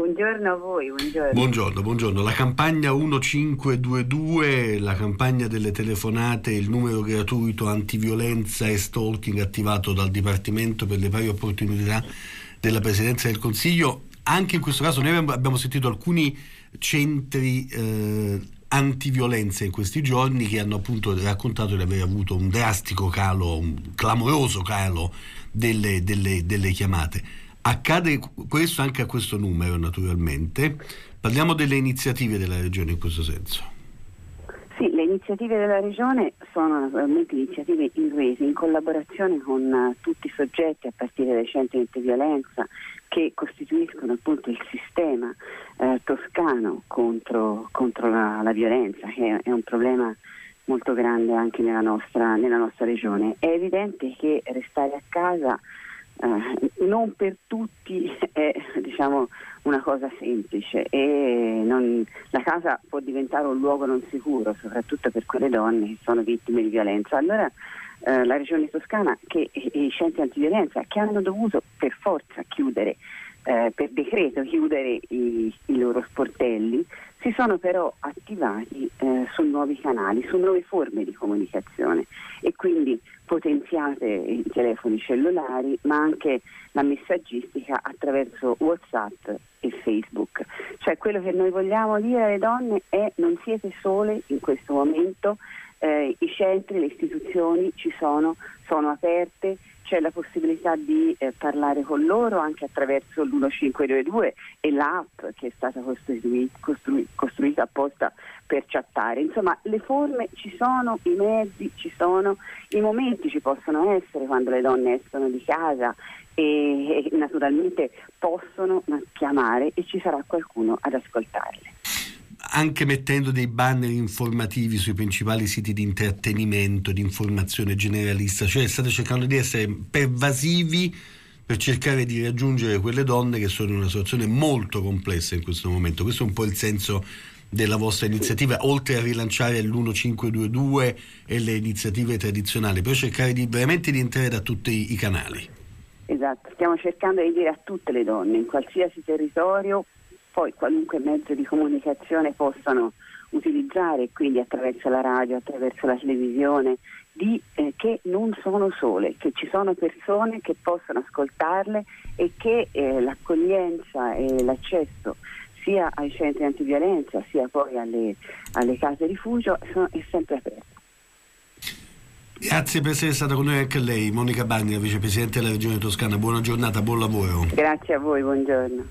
Buongiorno a voi, buongiorno. Buongiorno. La campagna 1522, la campagna delle telefonate, il numero gratuito antiviolenza e stalking attivato dal Dipartimento per le pari opportunità della Presidenza del Consiglio. Anche in questo caso noi abbiamo sentito alcuni centri antiviolenza in questi giorni che hanno appunto raccontato di aver avuto un drastico calo, un clamoroso calo delle chiamate. Accade questo anche a questo numero, naturalmente. Parliamo delle iniziative della Regione in questo senso. Sì, le iniziative della Regione sono naturalmente iniziative inglesi in collaborazione con tutti i soggetti, a partire dai centri antiviolenza, che costituiscono appunto il sistema toscano contro la violenza, che è un problema molto grande anche nella nostra Regione. È evidente che restare a casa non per tutti è una cosa semplice e la casa può diventare un luogo non sicuro, soprattutto per quelle donne che sono vittime di violenza. Allora la Regione Toscana e i centri antiviolenza, che hanno dovuto per forza chiudere, per decreto chiudere i loro sportelli, si sono però attivati su nuovi canali, su nuove forme di comunicazione, e quindi potenziate i telefoni cellulari, ma anche la messaggistica attraverso WhatsApp e Facebook. Cioè, quello che noi vogliamo dire alle donne è: non siete sole in questo momento, i centri, le istituzioni ci sono aperte, c'è la possibilità di parlare con loro anche attraverso l'1522 e l'app che è stata costruita apposta per chattare. Insomma, le forme ci sono, i mezzi ci sono, i momenti ci possono essere quando le donne escono di casa e naturalmente possono chiamare e ci sarà qualcuno ad ascoltarle. Anche mettendo dei banner informativi sui principali siti di intrattenimento, di informazione generalista, cioè state cercando di essere pervasivi per cercare di raggiungere quelle donne che sono in una situazione molto complessa in questo momento. Questo è un po' il senso della vostra iniziativa, oltre a rilanciare l'1522 e le iniziative tradizionali, però cercare veramente di entrare da tutti i canali. Esatto, stiamo cercando di dire a tutte le donne, in qualsiasi territorio, poi qualunque mezzo di comunicazione possano utilizzare, quindi attraverso la radio, attraverso la televisione, che non sono sole, che ci sono persone che possono ascoltarle e che l'accoglienza e l'accesso sia ai centri antiviolenza sia poi alle case rifugio è sempre aperto. Grazie per essere stata con noi anche lei, Monica Bagni, vicepresidente della Regione Toscana. Buona giornata, buon lavoro. Grazie a voi, buongiorno.